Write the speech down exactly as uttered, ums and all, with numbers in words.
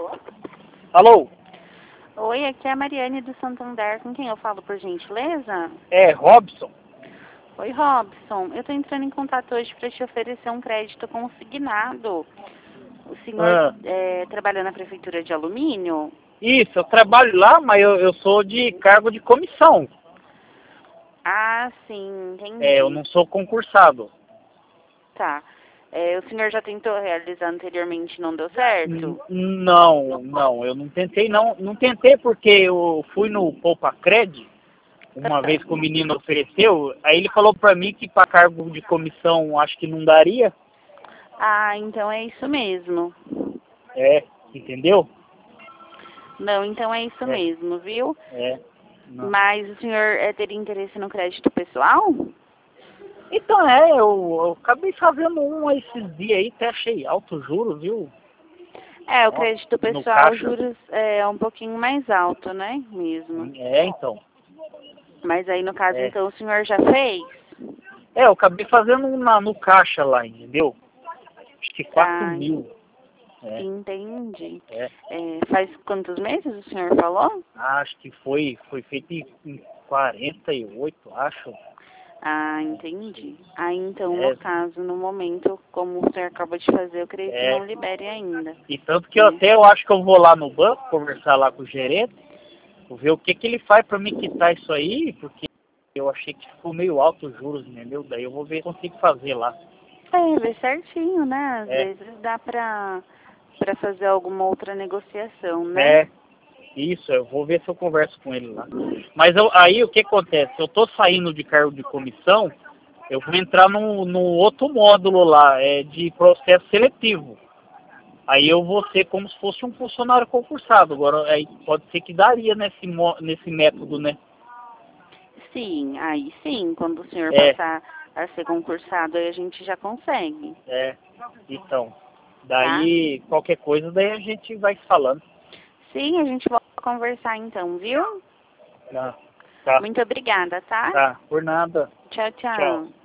Alô? Oi, aqui é a Mariane do Santander. Com quem eu falo, por gentileza? É, Robson? Oi, Robson. Eu estou entrando em contato hoje para te oferecer um crédito consignado. O senhor Ah, é, trabalha na Prefeitura de Alumínio? isso, eu trabalho lá, mas eu, eu sou de cargo de comissão. Ah, sim, entendi. É, eu não sou concursado. Tá. É, o senhor já tentou realizar anteriormente e não deu certo? N- Não, não, eu não tentei não. Não tentei porque eu fui no Poupa Cred, uma vez que o menino ofereceu, aí ele falou pra mim que para cargo de comissão acho que não daria. Ah, então é isso mesmo. É, entendeu? Não, então é isso É, mesmo, viu? é. Não. Mas o senhor é, teria interesse no crédito pessoal? Então é, eu, eu acabei fazendo um esses dias aí, até achei alto o juro, viu? É, o Nossa, crédito no pessoal, os caixa. juros é um pouquinho mais alto, né? Mesmo. É, então. Mas aí, no caso, É. então, o senhor já fez? É, eu acabei fazendo um na, no caixa lá, entendeu? Acho que quatro Ah, mil. É, entendi. é. É, faz quantos meses o senhor falou? Acho que foi, foi feito em em quarenta e oito, acho. Ah, entendi. Aí, então, no É, caso, no momento, como o senhor acabou de fazer, eu creio que é. não libere ainda, E tanto que eu né? até eu acho que eu vou lá no banco conversar lá com o gerente, vou ver o que que ele faz pra me quitar isso aí, porque eu achei que ficou meio alto os juros, entendeu? Daí eu vou ver se consigo fazer lá. É, ver certinho, né? Às É, vezes dá pra, pra fazer alguma outra negociação, né? é. Isso, eu vou ver se eu converso com ele lá. Mas eu, aí o que acontece? Eu tô saindo de cargo de comissão, eu vou entrar num, num outro módulo lá, é de processo seletivo. Aí eu vou ser como se fosse um funcionário concursado. Agora, aí pode ser que daria nesse, mo- nesse método, né? Sim, aí sim, quando o senhor É, passar a ser concursado, aí a gente já consegue, é. Então, tá? daí qualquer coisa, daí a gente vai falando. Sim, a gente volta a conversar então, viu? Tá, tá, Muito obrigada, tá? tá. Por nada. Tchau, Tchau. tchau.